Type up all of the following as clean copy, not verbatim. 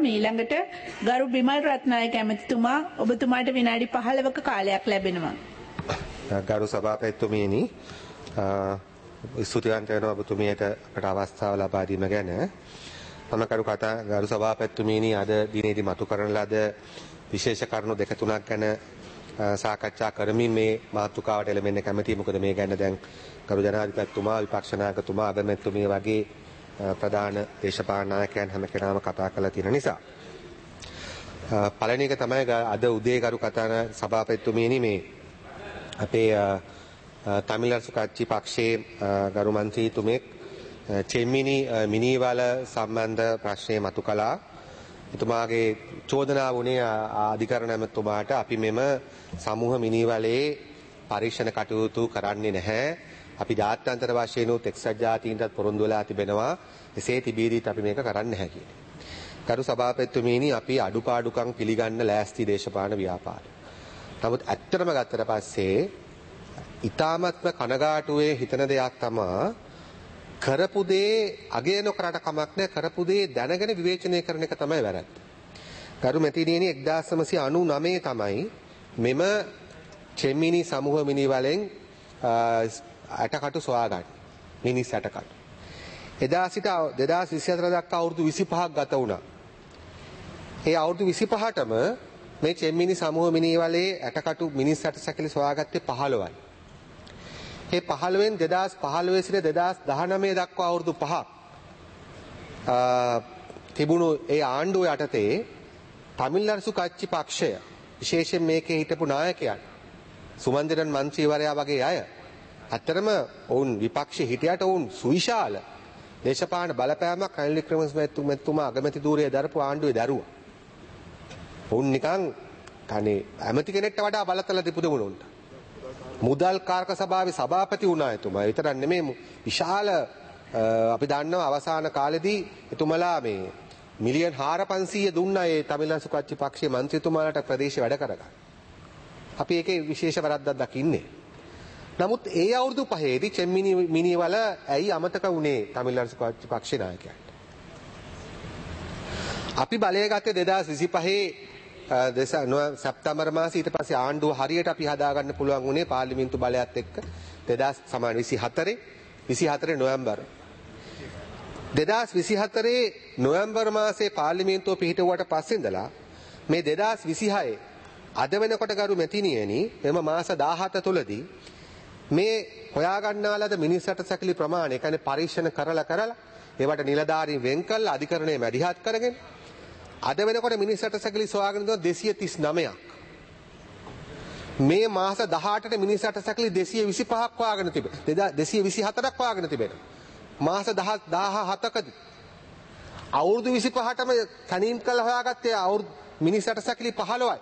ඊළඟට ගරු බිමල් රත්නායක ඇමතිතුමා ඔබතුමාට විනාඩි 15ක කාලයක් ලැබෙනවා. ගරු සභාපතිතුමනි ස්තුතිවන්ත වෙනවා ඔබතුමියට අපට අවස්ථාව ලබා දීම ගැන. මම ගරු සභාපතිතුමනි අද දිනේදී මතු කරන ලද විශේෂ කරුණු දෙක තුනක් ගැන සාකච්ඡා කරමින් මේ මාතෘකාවට එළඹෙන්න කැමතියි. මොකද මේ ගැන දැන් ගරු ජනාධිපතිතුමා විපක්ෂ නායකතුමා අගමැතිතුමිය වගේ ප්‍රධාන දේශපාලන නායකයන් හැම කෙනාම කතා කරලා තියෙන නිසා. පළවෙනි එක තමයි අද උදේ ගරු කතාන සභාපතිතුමියනි මේ අපේ තමිල්නාඩු සුකච්චි පක්ෂයේ ගරු මන්ත්‍රීතුමෙක් චෙම්මිනි මිනිවල සම්බන්ධ ප්‍රශ්නය මතු කළා. එතුමාගේ චෝදනාව වුණේ අධිකරණ ඇමතුමාට අපි මෙම සමූහ මිනිවලේ පරීක්ෂණ කටයුතු කරන්නේ නැහැ. අපි ජාත්‍යන්තර වශයෙන් උත් එක්සත් ජාතීන්ටත් පොරොන්දු වෙලා තිබෙනවා. එසේ තිබීදීත් අපි මේක කරන්නේ නැහැ කියන්නේ. ගරු සභාපතිතුමනි අපි අඩුපාඩුකම් පිළිගන්න ලෑස්ති දේශපාලන ව්‍යාපාරය. නමුත් ඇත්තටම ගත්තට පස්සේ ඊ타මත්ම කනගාටුවේ හිතන දෙයක් තමයි කරපු දේ අගය නොකරට කමක් නැහැ, කරපු දේ දැනගෙන විවේචනය කරන එක තමයි වැරද්ද. ගරු මැතිණියනි 1999 තමයි මෙම චෙම්මිනි සමූහ මිනිවලෙන් ඇටකටු සොයාගන්න. මිනිස් ඇටකටු. එදා සිට 2024 දක්වා අවුරුදු 25ක් ගත වුණා. ඒ අවුරුදු 25ටම මේ චෙම්මිනි සමූහ මිනිවලේ ඇටකටු මිනිස් ඇටසැකිලි සොයාගත්තේ 15යි. ඒ 15න් 2015 සිට 2019 දක්වා අවුරුදු 5ක් තිබුණු ඒ ආණ්ඩුව යටතේ තමිල්නාඩු සුකච්චි පක්ෂය විශේෂයෙන් මේකේ හිටපු නායකයන් සුමන්දිරන් මන්ත්‍රීවරයා වගේ අය ඇත්තරම ඔවුන් විපක්ෂයේ හිටියට ඔවුන් සුවිශාල දේශපාලන බලපෑමක් රනිල් වික්‍රමසිංහතුමා අගමැති ධූරයේ දරපු ආණ්ඩුවේ දරුවා. ඔවුන් නිකන් කනේ ඇමති කෙනෙක්ට වඩා බලතල තිබුණු උන්ට. මුදල් කාර්ක සභාවේ සභාපති වුණා එතුමා. විතරක් නෙමෙයි විශාල අපි දන්නවා අවසාන කාලෙදී එතුමලා මේ මිලියන් 400 දුන්නා ඒ තමිල්නාඩු සුකච්චි පක්ෂයේ മന്ത്രിතුමාලට ප්‍රදේශේ වැඩ කරගන්න. අපි ඒකේ විශේෂ වරද්දක් දකින්නේ. නමුත් ඒ අවුරුදු පහේදී චෙම්මිනි මිනිවල ඇයි අමතක වුණේ තමිල්නාඩු සුකච්චි පක්ෂේ නායකයන්ට? අපි බලය ගත්තේ 2025 සැප්තැම්බර් මාසයේ ඊට පස්සේ ආණ්ඩුව හරියට අපි හදාගන්න පුළුවන් වුණේ පාර්ලිමේන්තු බලයත් එක්ක 2024 නොවැම්බර් 2024 නොවැම්බර් මාසයේ පාර්ලිමේන්තුව පිහිටුවට පස්සේ ඉඳලා මේ 2026 අද වෙනකොට ගරු මැතිණියනි මෙම මාස 17 තුලදී මේ හොයාගන්නා ලද මිනිස් ඇටසැකිලි ප්‍රමාණය කියන්නේ පරීක්ෂණ කරලා ඒවට නිලධාරීන් වෙන් කළා අධිකරණය මැදිහත් කරගෙන අද වෙනකොට මිනිස් ඇටසැකිලි සොයාගෙන ඉන්නවා 239ක්. මේ මාස 18ට මිනිස් ඇටසැකිලි 225ක් හොයාගෙන තිබෙනවා. 224ක් හොයාගෙන තිබෙනවා. මාස 17කදී අවුරුදු 25ටම තනියම කළා හොයාගත්තේ අවුරුදු මිනිස් ඇටසැකිලි 15යි.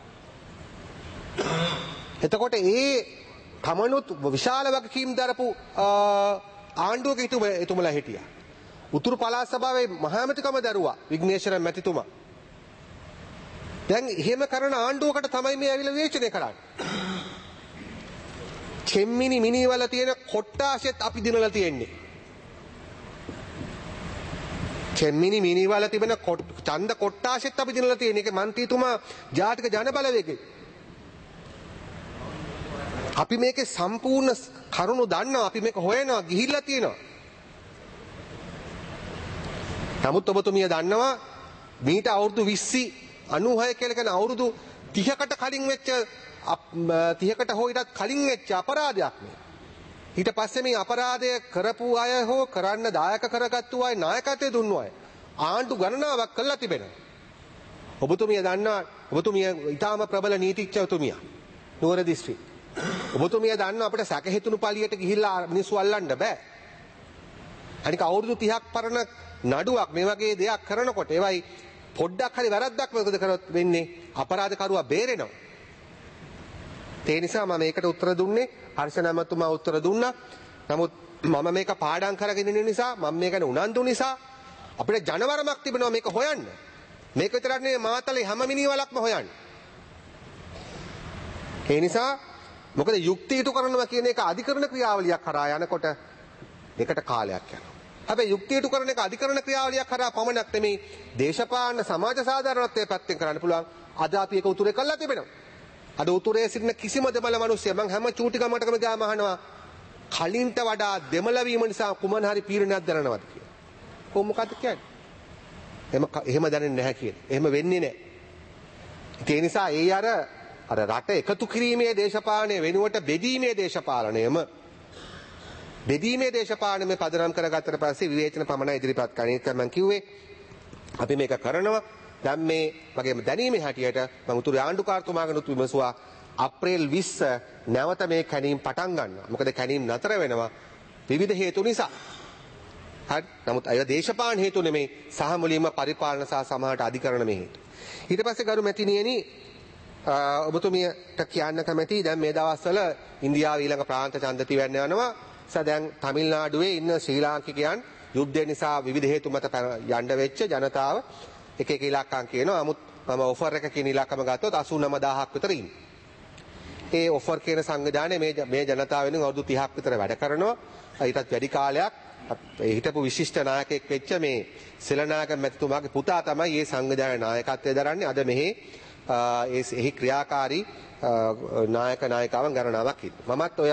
එතකොට ඒ තමනුත් විශාල වගකීම් දරපු ආණ්ඩුවක එතුමලා හිටියා. උතුරු පළාත් සභාවේ මහමැතිකම දරුවා විග්නේශ්වර මැතිතුමා. දැන් එහෙම කරන ආණ්ඩුවකට තමයි මේ ඇවිල්ලා විවේචනය කරන්නේ. චෙම්මිනි මිනිවල තියෙන කොට්ටාශෙත් අපි දිනලා තියෙන්නේ. චෙම්මිනි මිනිවල තිබෙන ඡන්ද කොට්ටාශෙත් අපි දිනලා තියෙන්නේ. ඒක මන්ත්‍රීතුමා ජාතික ජනබලවේගයේ. අපි මේකේ සම්පූර්ණ කරුණු දන්නවා. අපි මේක හොයනවා ගිහිල්ලා තියෙනවා. නමුත් ඔබතුමිය දන්නවා මීට අවුරුදු 96 කියලා කියන අවුරුදු 30කට කලින් වෙච්ච 30කට හෝ ඊටත් කලින් වෙච්ච අපරාධයක් නේ. ඊට පස්සේ මේ අපරාධය කරපු අය හෝ කරන්න දායක කරගත්තු අය නායකත්වයේ දුන්නු අය ආණ්ඩු ගණනාවක් කළා තිබෙනවා. ඔබතුමිය දන්නවා ඔබතුමිය ඊටාම ප්‍රබල නීතිඥතුමිය නුවර දිස්ත්‍රික්. ඔබතුමිය දන්නවා අපිට සැකහෙතුණු පළියට ගිහිල්ලා මිනිස්සු අල්ලන්න බෑ. අනික අවුරුදු 30ක් පරණ නඩුවක් මේ වගේ දෙයක් කරනකොට ඒවයි පොඩ්ඩක් හරි වැරද්දක් මොකද කරොත් වෙන්නේ අපරාධකරුවා බේරෙනවා. ඒ නිසා මම මේකට උත්තර දුන්නේ හර්ෂ නැමතුමා උත්තර දුන්නා. නමුත් මම මේක පාඩම් කරගෙන ඉන්න නිසා මම මේක ගැන උනන්දු නිසා අපිට ජනවරමක් තිබෙනවා මේක හොයන්න. මේක විතරක් නෙවෙයි මාතලේ හැම මිනිවලක්ම හොයන්න. ඒ නිසා මොකද යුක්තියුතු කරනවා කියන එක අධිකරණ ක්‍රියාවලියක් කරා යනකොට ඒකට කාලයක් යනවා. හැබැයි යුක්තියට කරන එක අධිකරණ ක්‍රියාවලියක් කරා පමණක් නෙමෙයි දේශපාලන සමාජ සාධාරණත්වයේ පැත්තෙන් කරන්න පුළුවන්. අද අපි ඒක උතුරේ කළා තිබෙනවා. අද උතුරේ සිටින කිසිම දෙමළ මිනිස්සෙක් මම හැම චූටි ගමකටම ගියාම අහනවා කලින්ට වඩා දෙමළ වීම නිසා කුමන හරි පීඩනයක් දැනනවද කියලා. කොහොම මොකද්ද කියන්නේ? එහෙම දැනෙන්නේ නැහැ කියන්නේ. එහෙම වෙන්නේ නැහැ. ඒ නිසා අර රට එකතු කිරීමේ දේශපාලනය වෙනුවට බෙදීමේ දේශපාලනය පදනම් කරගත්තට පස්සේ විවේචන පමණ ඉදිරිපත් කරන එක මම කිව්වේ. අපි මේක කරනවා. දැන් මේ වගේම දැනීමේ හැටියට මම උතුරු ආණ්ඩුකාරතුමාගෙනුත් විමසුවා අප්‍රේල් 20 නැවත මේ කැණීම් පටන් ගන්නවා. මොකද කැණීම් නතර වෙනවා විවිධ හේතු නිසා. හරි. නමුත් අය දේශපාලන හේතු නෙමෙයි සහ මුලින්ම පරිපාලන සහ සමාජයට අධිකරණ මේ හේතු. ඊට පස්සේ ගරු මැතිණියනි ඔබතුමියට කියන්න කැමැති දැන් මේ දවස්වල ඉන්දියාවේ ඊළඟ ප්‍රාන්ත ඡන්ද තිවැන්න යනවා. දැන් තමිල්නාඩුවේ ඉන්න ශ්‍රී ලාංකිකයන් යුද්ධය නිසා විවිධ හේතු මත යන්න වෙච්ච ජනතාව එක ඉලක්කම් කියනවා. නමුත් මම ඔෆර් එක කියන ඉලක්කම ගත්තොත් 89000ක් විතර ඉන්නේ. ඒ ඔෆර් කියන සංවිධානය මේ ජනතාව වෙනුවෙන් අවුරුදු 30ක් විතර වැඩ කරනවා. ඊටත් වැඩි කාලයක් හිටපු විශිෂ්ට නායකයෙක් වෙච්ච මේ සෙලනායක මැතිතුමාගේ පුතා තමයි මේ සංවිධානයේ නායකත්වය දරන්නේ. අද මෙහි එහි ක්‍රියාකාරී නායක නායිකාවන් ගණනාවක් ඉන්නවා. මමත් ඔය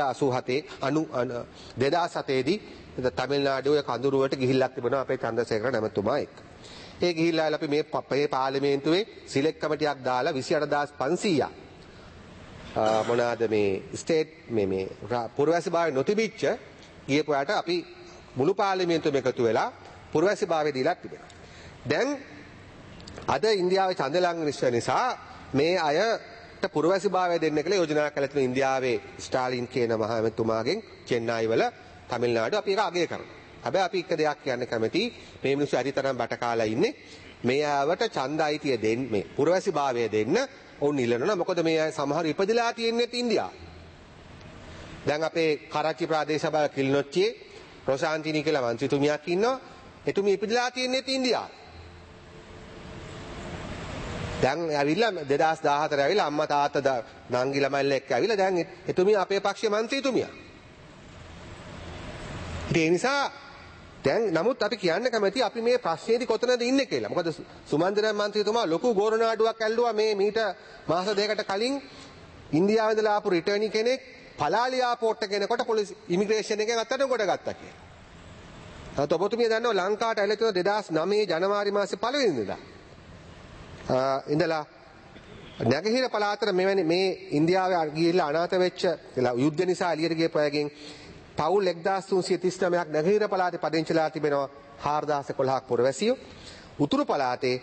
2007 දී තමිල්නාඩුවේ කඳුරුවට ගිහිල්ලා තිබුණා අපේ චන්ද්‍රසේකර නැමතුමා එක්ක. ඒ ගිහිල්ලා අපි මේ පාර්ලිමේන්තුවේ සිලෙක්ට් කමිටියක් දාලා 28500ක් මොනවාද මේ ස්ටේට් මේ පුරවැසි භාවය නොතිබිච්ච ගියපුවාට අපි මුළු පාර්ලිමේන්තුවම එකතු වෙලා පුරවැසි භාවය දීලා තිබෙනවා. දැන් අද ඉන්දියාවේ ඡන්ද ලංඝන නිසා මේ අයට පුරවැසි භාවය දෙන්න කියලා යෝජනා කළා තියෙන ඉන්දියාවේ ස්ටාලින් කියන මහමැතිතුමාගෙන් චෙන්නයි වල තමිල්නාඩු අපි ඒක අගය කරනවා. හැබැයි අපි එක දෙයක් කියන්න කැමති මේ මිනිස්සු අරිතරම් බට කාලා ඉන්නේ මේ ආවට ඡන්ද අයිතිය දෙන්න මේ පුරවැසි භාවය දෙන්න ඕන් ඉල්ලනවා. මොකද මේ අය සමහර ඉපදලා තියෙන්නේ ඉන්දියාවේ. දැන් අපේ කරච්චි ප්‍රාදේශ සභාව කිලිනොච්චියේ රොෂාන්තිනි කියලා මන්ත්‍රීතුමියක් ඉන්නවා. එතුමිය ඉපදලා තියෙන්නේ ඉන්දියාවේ. දැන් ඇවිල්ලා 2014 ඇවිල්ලා අම්මා තාත්තා නංගි ළමයිල එක්ක ඇවිල්ලා දැන් එතුමිය අපේ පක්ෂයේ මන්ත්‍රීතුමියක්. ඒ නිසා දැන් නමුත් අපි කියන්න කැමති අපි මේ ප්‍රශ්නේදී කොතනද ඉන්නේ කියලා. මොකද සුමන්දිරන් මන්ත්‍රීතුමා ලොකු ගෝරනාඩුවක් ඇල්ලුවා මේ මීට මාස දෙකකට කලින් ඉන්දියාවේ ඉඳලා ආපු රිටර්නි කෙනෙක් පලාලි එයාපෝට් එකේ එනකොට පොලිස් ඉමිග්‍රේෂන් එකෙන් අත්තට කොට ගත්තා කියලා. අත ඔබතුමිය දන්නවා ලංකාවට ඇවිල්ලා තියෙන 2009 ජනවාරි මාසේ පළවෙනි දිනදා. ඉඳලා නැගහිර පළාතට මෙවැනි මේ ඉන්දියාවේ ගිහිල්ලා අනාථ වෙච්ච යුද්ධ නිසා එළියට ගියපු අයගෙන් පවුල් 1339ක් නැගහිර පළාතේ පදිංචිලා තිබෙනවා 4011ක් පුරවැසියෝ. උතුරු පළාතේ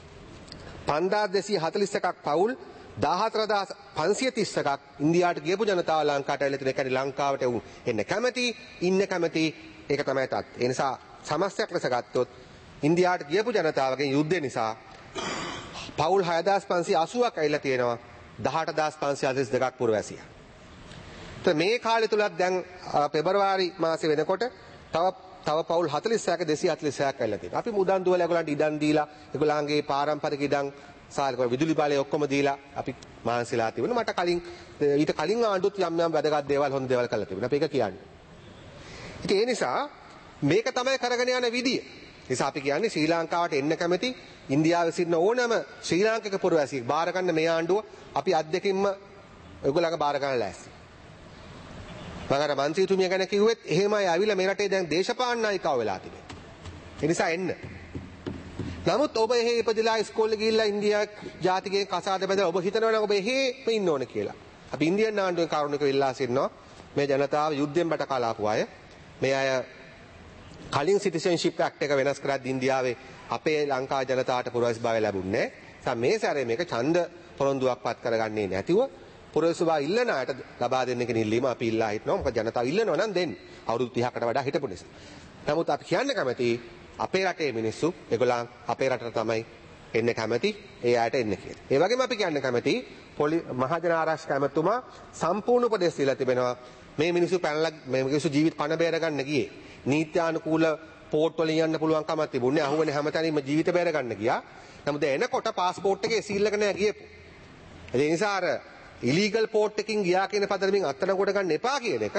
5241ක් පවුල් 14531ක් ඉන්දියාවට ගියපු ජනතාව ලංකාවට ඇවිල්ලා තියෙන. ඒ කියන්නේ ලංකාවට එන්න කැමති ඉන්න කැමති ඒක තමයි තත්. ඒ නිසා සමස්තයක් ලෙස ගත්තොත් ඉන්දියාවට ගියපු ජනතාවගෙන් යුද්ධය නිසා පවුල් 6580ක් ඇවිල්ලා තියෙනවා 18542ක් පුරවැසියා. මේ කාලය තුලත් දැන් පෙබරවාරි මාසේ වෙනකොට තව පවුල් 46ක 246ක් ඇවිල්ලා තියෙනවා. අපි මුදන් දුවලා ඒගොල්ලන්ට ඉඩම් දීලා ඒගොල්ලන්ගේ පාරම්පරික ඉඩම් සාලක විදුලි බලය ඔක්කොම දීලා අපි මානසිලා තිබුණා. මට කලින් ඊට කලින් ආණ්ඩුවත් යම් යම් වැදගත් දේවල් හොඳ දේවල් කළා තිබුණා. අපි ඒක කියන්නේ. ඉතින් ඒ නිසා මේක තමයි කරගෙන යන විදිය. නිසා අපි කියන්නේ ශ්‍රී ලංකාවට එන්න කැමති ඉන්දියාවේ සිටින ඕනෑම ශ්‍රී ලාංකික පුරවැසියෙක් බාර ගන්න මේ ආණ්ඩුව අපි අත්දැකීම්ම ඒගොල්ලන්ගේ බාර ගන්න ලෑස්ති. මගර මන්ත්‍රීතුමිය ගැන කිව්වෙත් එහෙමයි ආවිලා මේ රටේ දැන් දේශපාලන නායකව වෙලා තිබෙනවා. ඒ නිසා එන්න. නමුත් ඔබ එහෙ ඉපදලා ඉස්කෝලේ ගිහිල්ලා ඉන්දියා ජාතිකයෙන් කසාද බැඳලා ඔබ හිතනවා නම් ඔබ එහෙම ඉන්න ඕන කියලා. අපි ඉන්දියන් ආණ්ඩුවේ කාරුණික වෙල්ලා සිටිනවා. මේ ජනතාව යුද්ධයෙන් බට කාලාපු අය. මේ අය කලින් සිටිසන්ෂිප් ඇක්ට් එක වෙනස් කරද්දී ඉන්දියාවේ අපේ ලංකා ජනතාවට පුරවැසිභාවය ලැබුණේ නැහැ. මේ සැරේ මේක ඡන්ද පොරොන්දුවක්පත් කරගන්නේ නැතිව පුරවැසිභාවය ඉල්ලන අයට ලබා දෙන්න කියන ඉල්ලීම අපි ඉල්ලා හිටනවා. මොකද ජනතාව ඉල්ලනවා නම් දෙන්න. අවුරුදු 30කට වඩා හිටපු නිසා. නමුත් අපි කියන්න කැමති අපේ රටේ මිනිස්සු ඒගොල්ලන් අපේ රටට තමයි එන්න කැමති. ඒ අයට එන්න කියලා. ඒ වගේම අපි කියන්න කැමති මහජන ආරක්ෂක ඇමතුමා සම්පූර්ණ උපදෙස් දීලා තිබෙනවා. මේ මිනිස්සු පැනලා මේ මිනිස්සු ජීවිත පණ බේර ගන්න ගියේ. නීත්‍යානුකූල පෝට් වලින් යන්න පුළුවන් කමක් තිබුණේ. අහුවෙන්නේ හැමතැනින්ම ජීවිත බේර ගන්න ගියා. නමුත් එනකොට પાස්පෝර්ට් එකේ සීල් එක නෑ ගියපු. ඒ නිසා අර ඉලීගල් පෝට් එකකින් ගියා කියන පදනමින් අත්අඩංගුවට ගන්න එපා කියන එක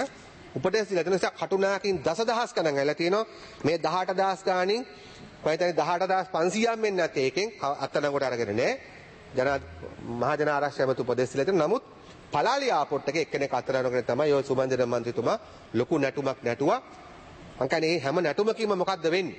උපදෙස් දීලා තියෙන නිසා කටුනායකින් දසදහස් ගණන් ඇවිල්ලා තියෙනවා. මේ 18000 ගාණින් මම හිතන්නේ 18500ක් මෙන්න නැත්තේ ඒකෙන් අත්අඩංගුවට අරගෙන නෑ. මහා ජන ආරක්ෂක ඇමති උපදෙස් දීලා තියෙනවා. නමුත් පලාලි ආපොට් එකේ එක්කෙනෙක් අත්අඩංගුවට තමයි ඔය සුමන්දිර මන්ත්‍රීතුමා ලොකු නැටුමක් නැටුවා. මං කියන්නේ හැම නැටුමකින්ම මොකද්ද වෙන්නේ?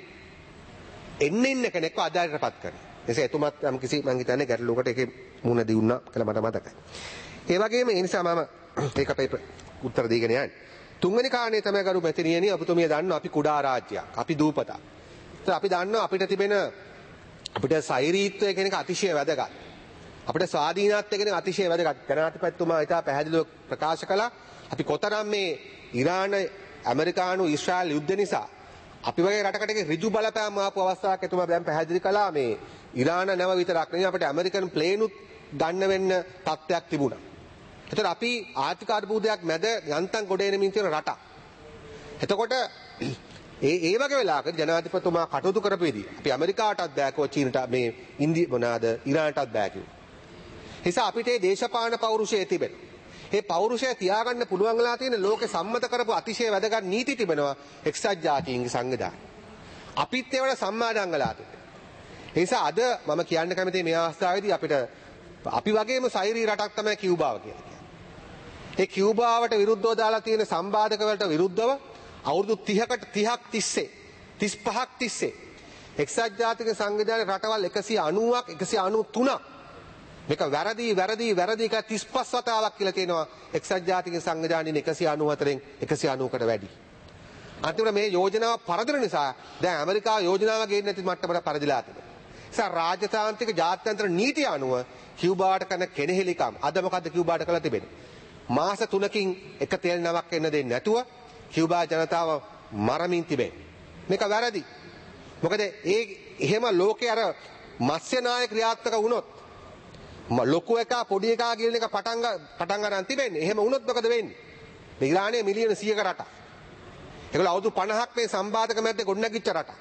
එන්න කෙනෙක්ව අදාළටපත් කරනවා. එසේ එතුමත් යම් කිසි මං හිතන්නේ ගැටලුවකට ඒකේ මුණ දිනුනා කියලා මට මතකයි. ඒ වගේම ඒ නිසා මම ඒක අපේ උත්තර දීගෙන යන්නේ. තුන්වෙනි කාරණේ තමයි ගරු මැතිණියනි ඔබතුමිය දන්නවා අපි කුඩා රාජ්‍යයක්. අපි දූපතක්. ඒත් අපි දන්නවා අපිට තිබෙන අපිට සෛරීත්වය කියන එක අතිශය වැදගත්. අපිට ස්වාධීනත්වය කියන එක අතිශය වැදගත්. ජනාධිපතිතුමා ඉතා පැහැදිලිව ප්‍රකාශ කළා අපි කොතරම් මේ ඉරාන ඇමරිකානු ඊශ්‍රායල් යුද්ධ නිසා අපි වගේ රටකට ඍජු බලපෑම් ආපු අවස්ථාවක් එතුමා දැන් පැහැදිලි කළා මේ ඉරාන නැව විතරක් නෙවෙයි අපිට ඇමරිකන් ප්ලේනුත් ගන්න වෙන්න තත්ත්වයක් තිබුණා. එතකොට අපි ආර්ථික අර්බුදයක් මැද යන්තම් ගොඩ එනමින් තියෙන රටක්. එතකොට ඒ වගේ වෙලාවක ජනාධිපතිතුමා කටයුතු කරපෙදී අපි ඇමරිකාටත් බෑකෝ චීනට මේ ඉරානටත් බෑ කිව්වා. නිසා අපිට මේ දේශපාලන පෞරුෂය තිබෙනවා. මේ පෞරුෂය තියාගන්න පුළුවන් වෙලා තියෙන ලෝකෙ සම්මත කරපු අතිශය වැදගත් නීති තිබෙනවා එක්සත් ජාතීන්ගේ සංවිධානය. අපිත් ඒවට සම්මාදන් වෙලා තිබෙනවා. ඒ නිසා අද මම කියන්න කැමතියි මේ අවස්ථාවේදී අපිට අපි වගේම සෛරී රටක් තමයි කියුබාව කියලා කියන්නේ. ඒ කියුබාවට විරුද්ධව දාලා තියෙන සම්බාධක වලට විරුද්ධව අවුරුදු 30ක් තිස්සේ එක්සත් ජාතික සංවිධානයේ රටවල් 190ක් 193ක් මේක වැරදි කියලා 35 වතාවක් කියලා කියනවා එක්සත් ජාතික සංවිධානයේ 194න් 190කට වැඩි. අන්තිමට මේ යෝජනාව පරදෙන නිසා දැන් ඇමරිකාව යෝජනාව ගේන්නේ නැති මට්ටමට පරදිලා තිබෙනවා. නිසා රාජතාන්ත්‍රික ජාත්‍යන්තර නීතිය අනුව කියුබාවට කරන කෙනෙහිලිකම් අද මොකද්ද කියුබාවට කරලා තිබෙන්නේ? මාස 3කින් එක තෙල් නමක් එන්න දෙන්නේ නැතුව කියුබා ජනතාව මරමින් තිබේ. මේක වැරදි. මොකද එහෙම ලෝකේ අර මත්ස්‍ය නාය ක්‍රියාත්මක වුණොත් ලොකු එකා පොඩි එකා කියන එක පටන් ගන්න තිබෙන්නේ. එහෙම වුණොත් මොකද වෙන්නේ? මේ ඉරානයේ මිලියන 100ක රටක්. ඒගොල්ලෝ අවුරුදු 50ක් මේ සම්බාධක මැද්දේ ගොඩනැගිච්ච රටක්.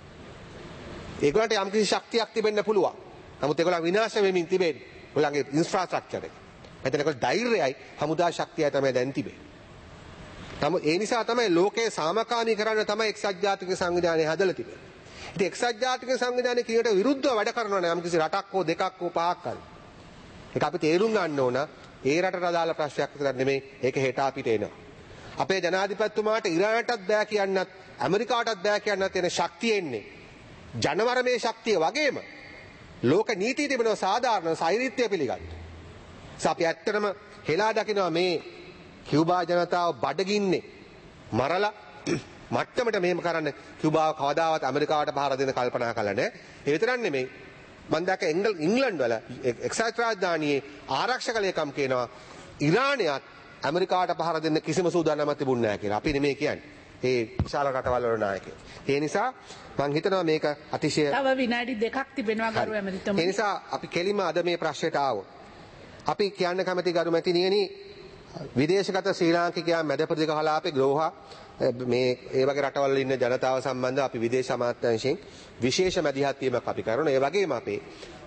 ඒගොල්ලන්ට යම් කිසි ශක්තියක් තිබෙන්න පුළුවන්. නමුත් ඒගොල්ලන් විනාශ වෙමින් තිබෙන්නේ. ඒගොල්ලන්ගේ ඉන්ෆ්‍රාස්ට්‍රක්චර් එක. මෙතන ඒගොල්ලෝ ධෛර්යයයි හමුදා ශක්තියයි තමයි දැන් තිබෙන්නේ. නමුත් ඒ නිසා තමයි ලෝකයේ සාමකාමී කරන්න තමයි එක්සත් ජාතික සංවිධානය හදලා තිබෙන්නේ. ඉතින් එක්සත් ජාතික සංවිධානය කියනට විරුද්ධව වැඩ කරනවා නම් යම් කිසි රටක් හෝ දෙකක් හෝ පහක් හරි. ඒක අපි තේරුම් ගන්න ඕන. ඒ රටට අදාළ ප්‍රශ්නයක් විතරක් නෙමෙයි. ඒක හෙට අපිට එනවා. අපේ ජනාධිපතිතුමාට ඉරානටත් බෑ කියන්නත් ඇමරිකාටත් බෑ කියන්නත් තියෙන ශක්තිය එන්නේ ජනවරමේ ශක්තිය වගේම ලෝක නීතිය තිබෙනවා සාධාරණ සෛරීත්වය පිළිගන්න. අපි ඇත්තටම හෙලා දකිනවා මේ කියුබා ජනතාව බඩගින්නේ මරලා මට්ටමට මෙහෙම කරන්න කියුබාව කවදාවත් ඇමරිකාවට පහර දෙන්න කල්පනා කළා නෑ. ඒ විතරක් නෙමෙයි මම දැක්ක ඉංග්ලන්ඩ් වල එක්සත් රාජධානියේ ආරක්ෂක ලේකම් කියනවා ඉරානයත් ඇමරිකාවට පහර දෙන්න කිසිම සූදානමක් තිබුණ නැහැ කියලා. අපි නෙමෙයි කියන්නේ. ඒ විශාල රටවල් වල නායකයෝ. ඒ නිසා මම හිතනවා මේක අතිශය තව විනාඩි 2ක් තිබෙනවා ගරු ඇමතිතුමනි. ඒ නිසා අපි කෙලිම අද මේ ප්‍රශ්නයට ආවොත් අපි කියන්න කැමති ගරු මැතිණියනි විදේශගත ශ්‍රී ලාංකිකයන් මැද ප්‍රතික කලාපේ ග්‍රෝහා මේ ඒ වගේ රටවල ඉන්න ජනතාව සම්බන්ධව අපි විදේශ අමාත්‍යාංශයෙන් විශේෂ මැදිහත් වීමක් අපි කරනවා. ඒ වගේම අපේ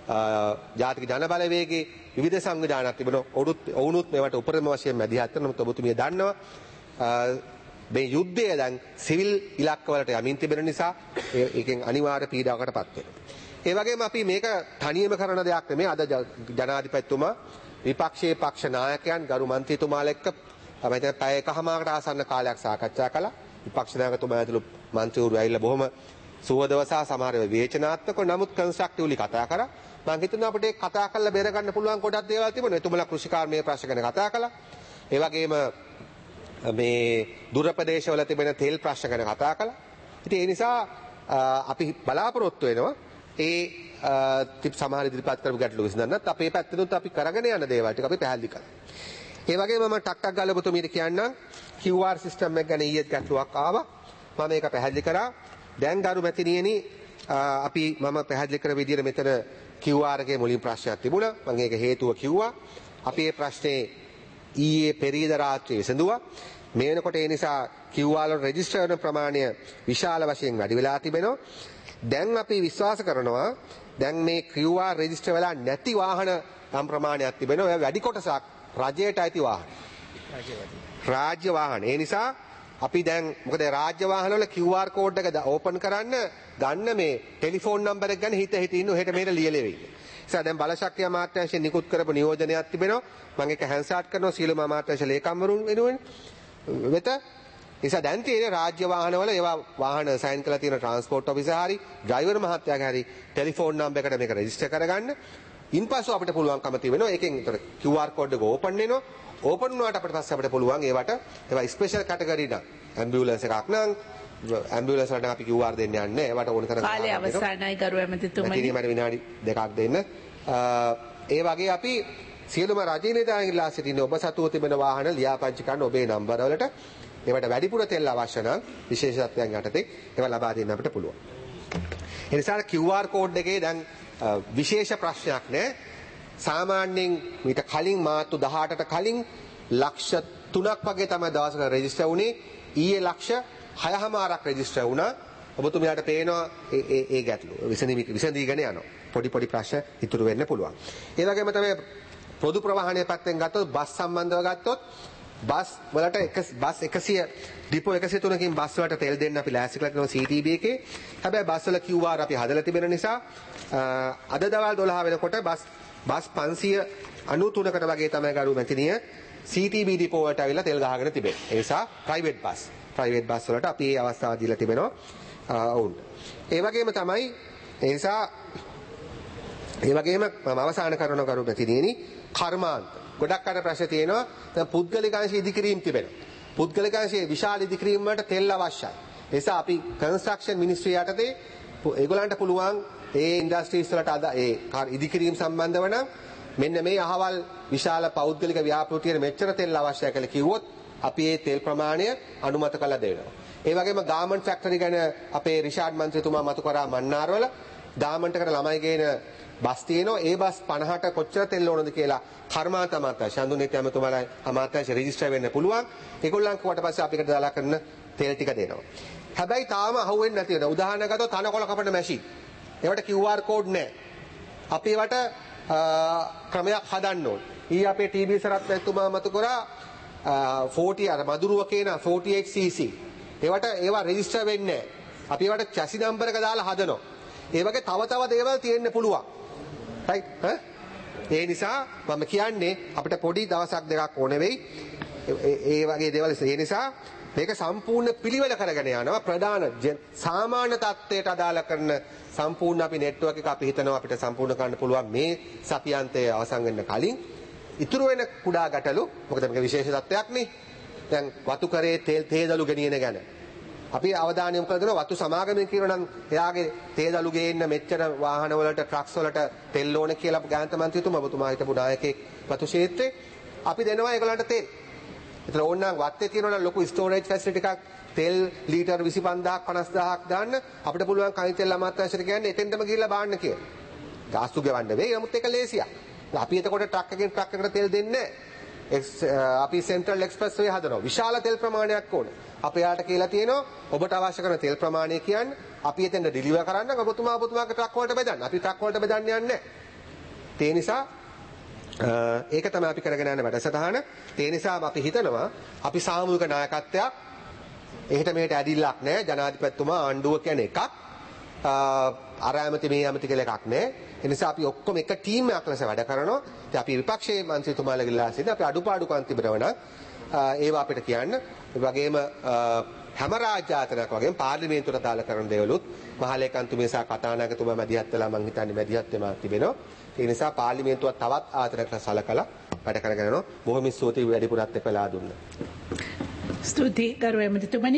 ජාතික ජන බලවේගයේ විවිධ සංවිධානයක් තිබෙනවා. ඔවුනුත් මේවට උපරිම වශයෙන් මැදිහත් කරනවා. නමුත් ඔබතුමිය දන්නවා මේ යුද්ධය දැන් සිවිල් ඉලක්කවලට යමින් තිබෙන නිසා ඒකෙන් අනිවාර්ය පීඩාවකටපත් වෙනවා. ඒ වගේම අපි මේක තනියම කරන දෙයක් නෙමෙයි. අද ජනාධිපතිතුමා විපක්ෂයේ පක්ෂ නායකයන් ගරු මන්ත්‍රීතුමාලා එක්ක තමයි පැය එකමාරකට ආසන්න කාලයක් සාකච්ඡා කළා. විපක්ෂ නායකතුමා ඇතුළු මන්ත්‍රීවරු ඇවිල්ලා බොහොම සුවදව සහ සමහර විවේචනාත්මක නමුත් කන්ස්ට්‍රක්ටිව්ලි කතා කරා. මම හිතනවා අපිට ඒක කතා කරලා බේර ගන්න පුළුවන් ගොඩක් දේවල් තිබුණා. එතුමලා කෘෂිකාර්මික ප්‍රශ්න ගැන කතා කළා. ඒ වගේම මේ දුර ප්‍රදේශවල තිබෙන තෙල් ප්‍රශ්න ගැන කතා කළා. ඉතින් ඒ නිසා අපි බලාපොරොත්තු වෙනවා සමහර ඉදිරිපත් කරපු ගැටලු විසඳන්නත් අපේ පැත්තෙනුත් අපි කරගෙන යන දේවල් ටික අපි පැහැදිලි කරා. ඒ වගේම මම ටක් ගාලා ඔබතුමීට කියන්නම් QR සිස්ටම් එක ගැන ඊයේ ගැටලුවක් ආවා. මම මේක පැහැදිලි කරා. දැන් ගරු මැතිණියනි අපි මම පැහැදිලි කර විදිහට මෙතන QR එකේ මුලින් ප්‍රශ්නයක් තිබුණා. මම ඒක හේතුව කිව්වා. අපි මේ ප්‍රශ්නේ ඊයේ පෙරේද රාත්‍රියේ විසඳුවා. මේ වෙනකොට ඒ නිසා QR වල රෙජිස්ටර් වෙන ප්‍රමාණය විශාල වශයෙන් වැඩි වෙලා තිබෙනවා. දැන් අපි විශ්වාස කරනවා දැන් මේ QR රෙජිස්ටර් වෙලා නැති වාහන යම් ප්‍රමාණයක් තිබෙනවා. ඒ වැඩි කොටසක් රජයට අයිති වාහන. රාජ්‍ය වාහන. ඒ නිසා අපි දැන් මොකද රාජ්‍ය වාහනවල QR කෝඩ් එක ඕපන් කරන්න ගන්න මේ ටෙලිෆෝන් නම්බර් එක ගැන හිත ඉන්න ඔහෙට මෙහෙට ලියලා වෙන්නේ. නිසා දැන් බලශක්ති අමාත්‍යාංශයෙන් නිකුත් කරපු නියෝජනයක් තිබෙනවා. මම ඒක හැන්සාට් කරනවා සීලම අමාත්‍යාංශ ලේකම්වරුන් වෙනුවෙන් වෙත. නිසා දැන් තියෙන රාජ්‍ය වාහනවල ඒවා වාහන සයින් කරලා තියෙන ට්‍රාන්ස්පෝර්ට් ඔෆිසර් හරි ඩ්‍රයිවර් මහත්තයාගේ හරි ටෙලිෆෝන් නම්බර් එකට මේක රෙජිස්ටර් කරගන්න. ඉන්පස්සෙ අපිට පුළුවන්කම තියෙනවා ඒකෙන් උතර QR කෝඩ් එක ඕපන් වෙනවා. ඕපන් වුණාට අපිට පස්සේ අපිට පුළුවන් ඒවට ඒවා ස්පෙෂල් කැටගරි නම් ඇම්බියුලන්ස් එකක් නම් ඇම්බියුලන්ස් වලට අපි QR දෙන්න යන්නේ ඒවට ඕන තරම් කාලය අවසానයි ගරු ඇමතිතුමනි. මට විනාඩි දෙකක් දෙන්න. ඒ වගේ අපි සියලුම රජයේ නිලධාරීන්ලා සිටින ඔබ සතුව තිබෙන වාහන ලියාපදිංචි කරන ඔබේ නම්බර වලට ඒවට වැඩිපුර තෙල් අවශ්‍ය නම් විශේෂත්වයන් යටතේ ඒවා ලබා දෙන්න අපිට පුළුවන්. ඒ නිසා QR කෝඩ් එකේ දැන් විශේෂ ප්‍රශ්නයක් නැහැ. සාමාන්‍යයෙන් මීට කලින් මාර්තු 18ට කලින් ලක්ෂ 3ක් වගේ තමයි දවසකට රෙජිස්ටර් වුණේ. ඊයේ ලක්ෂ 6මාරක් රෙජිස්ටර් වුණා. ඔබතුමියට පේනවා ඒ ගැටලුව විසඳීගෙන යනවා. පොඩි ප්‍රශ්න ඉතුරු වෙන්න පුළුවන්. ඒ වගේම තමයි පොදු ප්‍රවාහනයේ පැත්තෙන් ගත්තොත් බස් සම්බන්ධව ගත්තොත් බස් වලට බස් 100 ඩිපෝ 103කින් බස් වලට තෙල් දෙන්න අපි ලෑස්ති කරලා තියෙනවා CTB එකේ. හැබැයි බස් වල QR අපි හදලා තිබෙන නිසා අද දවල් 12 වෙනකොට බස් 593කට වගේ තමයි ගරු මැතිනිය CTB ඩිපෝ වලට අවිලා තෙල් ගහගෙන තිබෙන්නේ. ඒ නිසා ප්‍රයිවට් බස් වලට අපි මේ අවස්ථාව දීලා තිබෙනවා වුන්. ඒ වගේම තමයි ඒ නිසා ඒ වගේම මම අවසාන කරන ගරු මැතිනියනි කර්මාන්ත ගොඩක් අර ප්‍රශ්න තියෙනවා. දැන් පුද්ගලිකාංශ ඉදිකිරීම තිබෙනවා. පුද්ගලිකාංශයේ විශාල ඉදිකිරීම වලට තෙල් අවශ්‍යයි. ඒ නිසා අපි කන්ස්ට්‍රක්ෂන් මිනිස්ට්‍රිය යටතේ ඒගොල්ලන්ට පුළුවන් ඒ ඉන්ඩස්ට්‍රීස් වලට ඒ ඉදිකිරීම සම්බන්ධව නම් මෙන්න මේ අහවල් විශාල පෞද්ගලික ව්‍යාපෘතියේ මෙච්චර තෙල් අවශ්‍යයි කියලා කිව්වොත් අපි ඒ තෙල් ප්‍රමාණය අනුමත කරලා දෙනවා. ඒ වගේම ගාමන්ට් ෆැක්ටරි ගැන අපේ රිෂාඩ් මන්ත්‍රීතුමා මතු කරා මන්නාරවල ගාමන්ට් එකට ළමයි ගේන බස් තියෙනවා. ඒ බස් 50ට කොච්චර තෙල් ඕනද කියලා කර්මාන්ත අමාත්‍යාංශ ශන්දුනීති ඇමතුමාලා අමාත්‍යාංශ රෙජිස්ටර් වෙන්න පුළුවන්. ඒගොල්ලන් කවට පස්සේ අපි එකට දාලා කරන තෙල් ටික දෙනවා. හැබැයි තාම අහුවෙන්නේ නැති වෙනවා. උදාහරණයක් ගත්තොත් තනකොළ කපන මැෂින්. ඒවට QR කෝඩ් නැහැ. අපි ඒවට ක්‍රමයක් හදන්න ඕන. ඊ අපේ TB සරත් මැතිතුමා මතු කරා 40 අර මදුරුව කියන 48cc. ඒවා රෙජිස්ටර් වෙන්නේ නැහැ. අපි ඒවට චැසි නම්බර් එක දාලා හදනවා. ඒ වගේ තව දේවල් තියෙන්න පුළුවන්. රයිට් ඒ නිසා මම කියන්නේ අපිට පොඩි දවසක් දෙකක් ඕන වෙයි. ඒ වගේ දේවල් ඒ නිසා මේක සම්පූර්ණ පිළිවෙල කරගෙන යනවා. ප්‍රධාන සාමාන්‍ය තත්ත්වයට අදාළ කරන සම්පූර්ණ අපි නෙට්වර්ක් එක අපි හිතනවා අපිට සම්පූර්ණ කරන්න පුළුවන් මේ සතියාන්තයේ අවසන් වෙන්න කලින්. ඉතුරු වෙන කුඩා ගැටලු මොකද මේක විශේෂ තත්ත්වයක් නේ. දැන් වතු කරේ තේදලු ගෙනියන ගැන අපි අවධානය යොමු කරගෙන වතු සමාගමෙන් කියනවා නම් එයාගේ තේදලු ගේන්න මෙච්චර වාහන වලට ට්‍රක්ස් වලට තෙල් ඕන කියලා ගාන්ත මන්ත්‍රීතුමා ඔබතුමා හිටපු නායකයෙක් වතු ක්ෂේත්‍රේ අපි දෙනවා ඒගොල්ලන්ට තෙල්. ඒතර ඕනනම් වත්තේ තියෙනවා නම් ලොකු ස්ටෝරේජ් ෆැසිලිටි එකක් තෙල් ලීටර් 25000ක් 50000ක් දාන්න අපිට පුළුවන් කණි තෙල් අමාත්‍යාංශයට කියන්නේ එතෙන්ටම ගිහිල්ලා බාන්න කියලා. ගාස්තු ගෙවන්න වෙයි. නමුත් ඒක ලේසියක්. අපි එතකොට ට්‍රක් එකකින් ට්‍රක් එකකට තෙල් දෙන්නේ අපි සෙන්ට්‍රල් එක්ස්ප්‍රස් වේ හදනවා. විශාල තෙල් ප්‍රමාණයක් ඕන. අපි යාට කියලා තියෙනවා ඔබට අවශ්‍ය කරන තෙල් ප්‍රමාණය කියන්නේ අපි එතෙන්ට ඩිලිවර් කරන්න ඔබතුමාගේ ට්‍රක් වලට බෙදන්න. අපි ට්‍රක් වලට බෙදන්න යන්නේ නැහැ. ඒ නිසා ඒක තමයි අපි කරගෙන යන වැඩසටහන. ඒ නිසා අපි හිතනවා අපි සාමූහික නායකත්වයක් එහෙට මෙහෙට ඇදිල්ලක් නැහැ. ජනාධිපතිතුමා ආණ්ඩුව කියන්නේ එකක්. අර ඇමති මේ ඇමති කියලා එකක් නැහැ. ඒ නිසා අපි ඔක්කොම එක ටීම් එකක් ලෙස වැඩ කරනවා. ඉතින් අපි විපක්ෂයේ මන්ත්‍රීතුමාලා ගිහලා සිටින අපි අඩුපාඩුකම් තිබෙනවා නම් ඒවා අපිට කියන්න. ඒ වගේම හැම රාජ්‍ය ආයතනයක් වගේම පාර්ලිමේන්තුවට දාලා කරන දේවලුත් මහලේකම්තුමිය සහ කතානායකතුමා මැදිහත් වෙලා මම හිතන්නේ මැදිහත් වෙලා තිබෙනවා. ඒ නිසා පාර්ලිමේන්තුවත් තවත් ආයතනයකට සලකලා වැඩ කරගෙන යනවා. බොහොම ස්තුතියි වැඩිපුරත් එක්කලා දුන්නා. ස්තුතියි ගරු ඇමතිතුමනි.